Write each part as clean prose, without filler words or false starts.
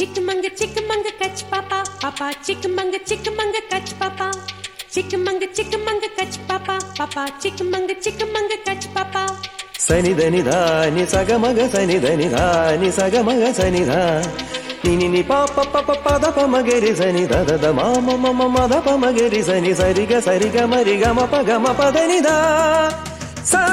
चिकमंग कच पापा पापा चिकमंग कच पापा चिकमंग कच पापा पापा चिकमंग कच पापा सनि దని ధా ని సగ మగ సని దని ధా ని సగ మగ సని ధా ని ని ని ప ప ప ప ప ద ప మగరి సని ద ద ద మ మ మ మ మ ద ప మగరి సని సరి గ మరి గ మ ప ద ని ధా సా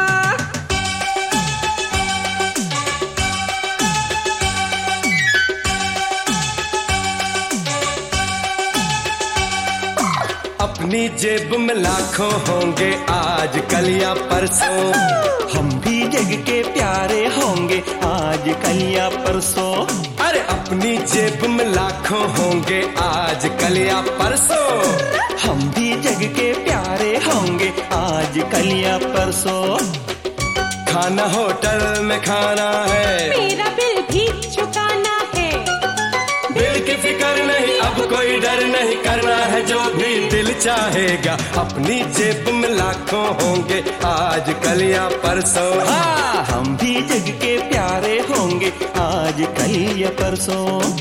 अपनी जेब में लाखों होंगे आज कल या परसों, हम भी जग के प्यारे होंगे आज कल या परसों। अरे अपनी जेब में लाखों होंगे आज कल या परसों, हम भी जग के प्यारे होंगे आज कल या परसों। खाना होटल में खाना है, मेरा बिल भी चुकाना है, दिल की फिक्र नहीं अब कोई डर नहीं, करना है जो भी दिल चाहेगा। अपनी जेब में लाखों होंगे आज कल या परसों, हाँ हम भी जग के प्यारे होंगे आज कल या परसों।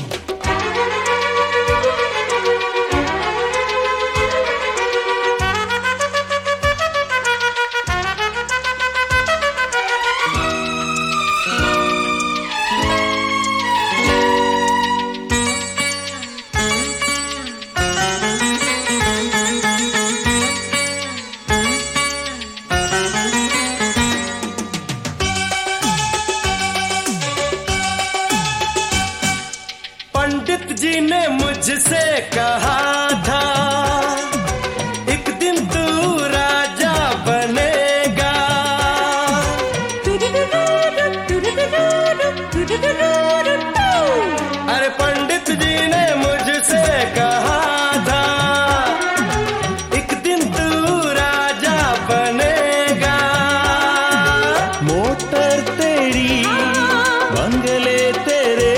पंडित जी ने मुझसे कहा था एक दिन तू राजा बनेगा, अरे पंडित जी ने मुझसे कहा था एक दिन तू राजा बनेगा। मोटर तेरी बंगले तेरे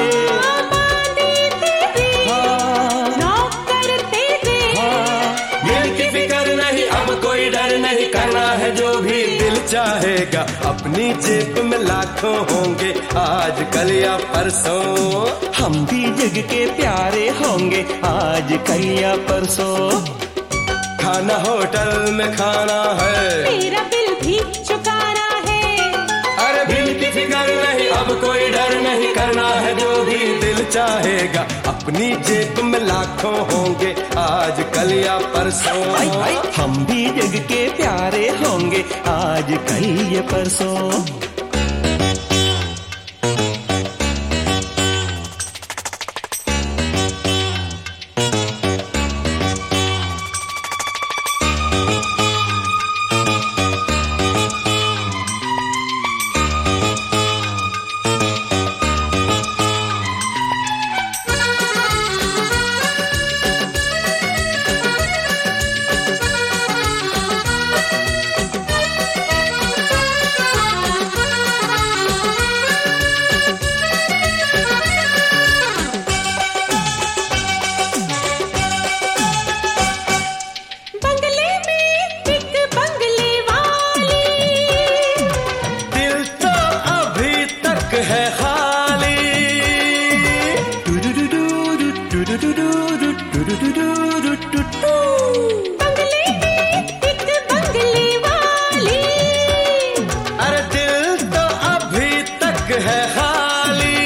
नहीं, करना है जो भी दिल चाहेगा। अपनी जेब में लाखों होंगे आज कल या परसों, हम भी जग के प्यारे होंगे आज कल या परसों। खाना होटल में खाना है, मेरा बिल भी चुकाना है, अरे बिल की फिक्र नहीं अब कोई डर नहीं, करना है जो भी दिल चाहेगा। अपनी जेब में लाखों होंगे आज कल या परसों, हम भी जग के प्यारे होंगे आज कल या परसों। है खाली बंगले में एक बंगले वाली, अरे दिल तो अभी तक है खाली।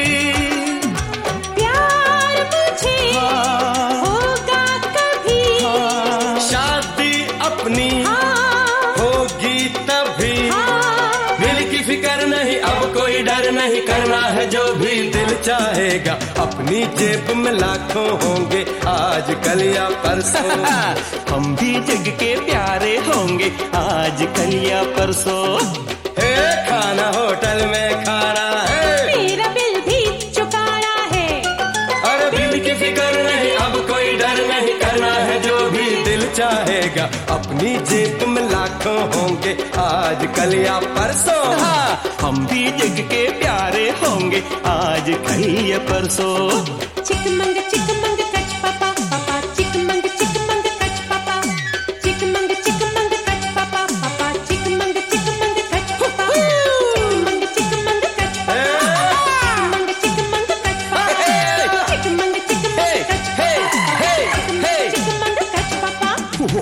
प्यार मुझे होगा कभी, शादी अपनी होगी तभी, दिल की फिक्र नहीं अब कोई डर नहीं, करना है जो भी दिल चाहेगा। अपनी जेब में लाखों होंगे आज कल या परसों, हम भी जग के प्यारे होंगे आज कल या परसों। हे खाना होटल में खाना है, मेरा बिल भी चुकाना है, अरे बिल की फिक्र नहीं अब कोई डर नहीं, करना है जो भी दिल चाहेगा। अपनी जेब में लाखों होंगे आज कल या परसों, हाँ हम भी जग के प्यारे होंगे आज कल या परसों। चिकमंग कच पापा पापा चिकमंग कच पापा चिकमंग कच पापा पापा चिकमंग कच पापा चिकमंग कच पापा चिकमंग कच पापा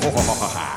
हो,